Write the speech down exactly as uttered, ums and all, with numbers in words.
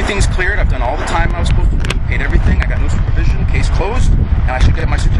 everything's cleared. I've done all the time I was supposed to do, paid everything. I got no supervision, case closed, and I should get my certificate